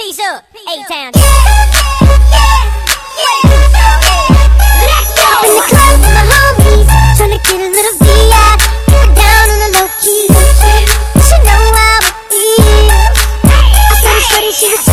Peace up, A-Town. Up in the club with my homies, tryna get a little VI. Get down on the low key. She know how I feel. I saw this shorty, she was